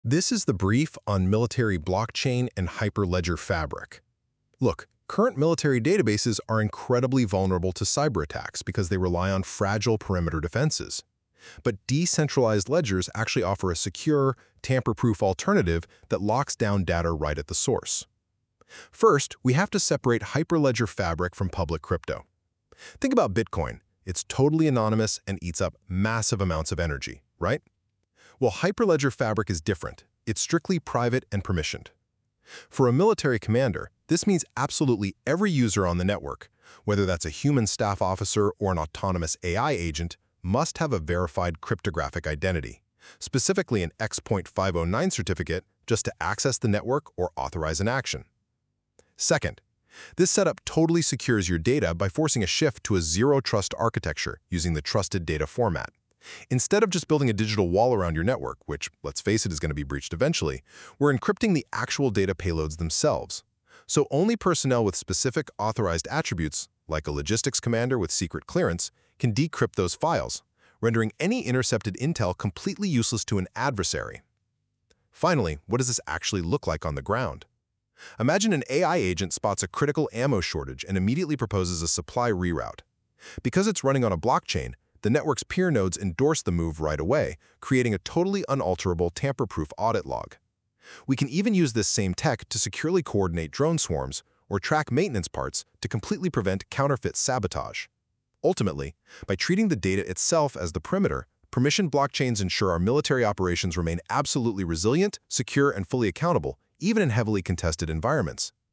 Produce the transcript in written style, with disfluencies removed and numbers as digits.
This is the brief on military blockchain and Hyperledger Fabric. Look, current military databases are incredibly vulnerable to cyber attacks because they rely on fragile perimeter defenses. But decentralized ledgers actually offer a secure, tamper-proof alternative that locks down data right at the source. First, we have to separate Hyperledger Fabric from public crypto. Think about Bitcoin. It's totally anonymous and eats up massive amounts of energy, right? Well, Hyperledger Fabric is different. It's strictly private and permissioned. For a military commander, this means absolutely every user on the network, whether that's a human staff officer or an autonomous AI agent, must have a verified cryptographic identity, specifically an X.509 certificate just to access the network or authorize an action. Second, this setup totally secures your data by forcing a shift to a zero-trust architecture using the trusted data format. Instead of just building a digital wall around your network, which, let's face it, is going to be breached eventually, we're encrypting the actual data payloads themselves. So only personnel with specific authorized attributes, like a logistics commander with secret clearance, can decrypt those files, rendering any intercepted intel completely useless to an adversary. Finally, what does this actually look like on the ground? Imagine an AI agent spots a critical ammo shortage and immediately proposes a supply reroute. Because it's running on a blockchain, the network's peer nodes endorse the move right away, creating a totally unalterable, tamper-proof audit log. We can even use this same tech to securely coordinate drone swarms or track maintenance parts to completely prevent counterfeit sabotage. Ultimately, by treating the data itself as the perimeter, permissioned blockchains ensure our military operations remain absolutely resilient, secure, and fully accountable, even in heavily contested environments.